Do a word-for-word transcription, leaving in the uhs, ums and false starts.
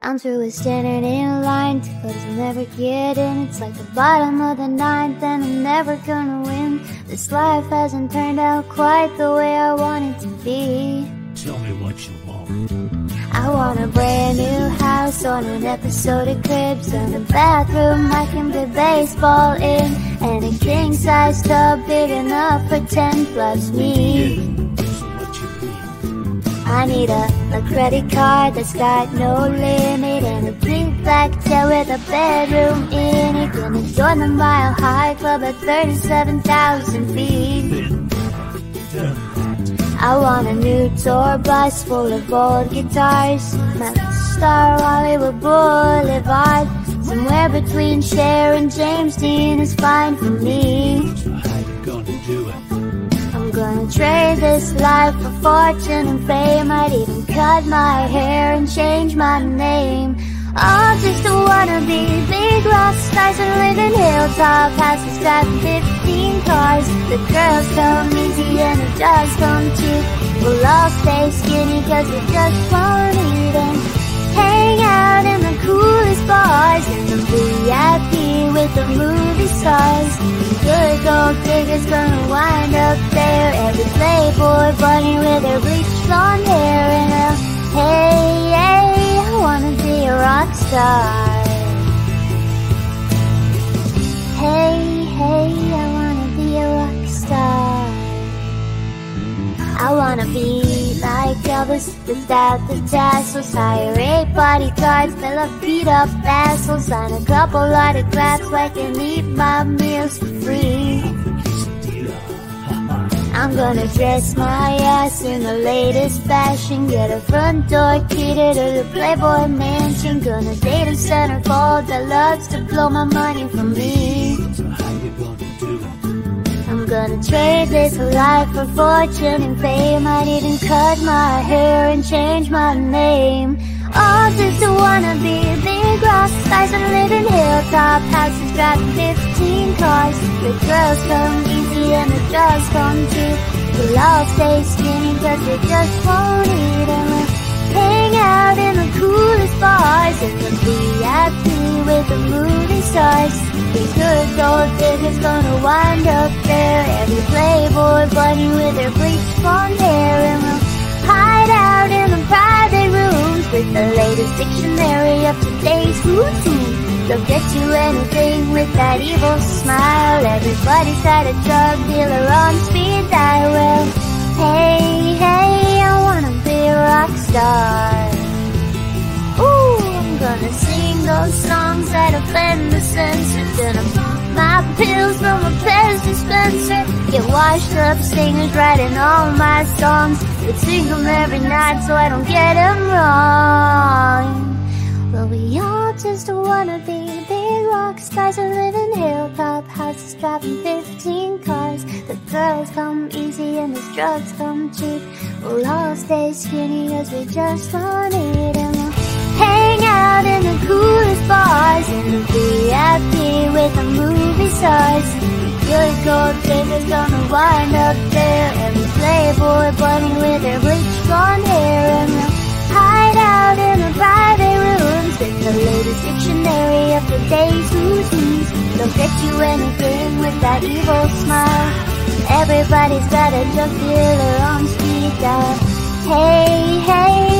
I'm through with standing in line, but I'll never get in. It's like the bottom of the ninth and I'm never gonna win. This life hasn't turned out quite the way I want it to be. Tell me what you want. I want a brand new house on an episode of Cribs, and a bathroom I can play baseball in, and a king-size tub big enough for ten plus me. Yeah, so what you need? I need a, a credit card that's got no limit, and a big black tail with a bedroom in it. Gonna join the Mile High Club at thirty-seven thousand feet. Tell me. I want a new tour bus full of old guitars, Mount Star Hollywood Boulevard. Somewhere between Cher and James Dean is fine for me. So how you gonna do it? I'm gonna trade this life for fortune and fame. I'd even cut my hair and change my name. Oh, just to wanna be big rock stars and live in hilltop houses, driving fifteen cars. The girls come easy and the drugs come cheap. We'll all stay skinny cause we just won't eat and hang out in the coolest bars, in the V I P with the movie stars. Good gold diggers gonna wind up there. Every playboy bunny with their bleached blonde hair. And a hey, hey, I wanna be a rock star. Hey, hey, I wanna be a rock star. I wanna be like Elvis without the tassels. Hire eight bodyguards, fill up beat up assholes. Sign a couple autographs so I can eat my meals for free. I'm gonna dress my ass in the latest fashion, get a front door key to the Playboy Mansion. Gonna date a centerfold that loves to blow my money from me. So how you gonna do it? I'm gonna trade this life for fortune and fame. I'd even cut my hair and change my name. All just to wanna be big rock stars and live in hilltop houses, driving fifteen cars. The girls come easy and the drugs come cheap. We'll all stay skinny cause we just won't eat, and we'll hang out in the coolest bars, in the V I P with the movie stars. These good gold diggers gonna wind up there. Every playboy bunny with their bleached blonde hair. And we'll hide out in the private rooms with the latest dictionary of today's who's who. They'll get you anything with that evil smile. Everybody's got a drug dealer on speed dial. Well, hey, hey, I wanna be a rock star. Ooh, I'm gonna sing those songs that offend the censors. Gonna pop my pills from a Pez dispenser. Get washed up singers writing all my songs. Would sing them every night so I don't get them wrong. Well, we all just wanna be big rock stars and live in hilltop houses, driving fifteen cars. The girls come easy and the drugs come cheap. We'll all stay skinny cause we just won't eat, and we'll hang out in the coolest bars, in the V I P with the movie stars. Good gold diggers gonna wind up there. Every playboy bunny with their bleached blonde hair. And we'll hide out in the private rooms with the latest dictionary of the day's who's who's. They'll get you anything with that evil smile. Everybody's got a drug dealer on speed dial. Hey, hey,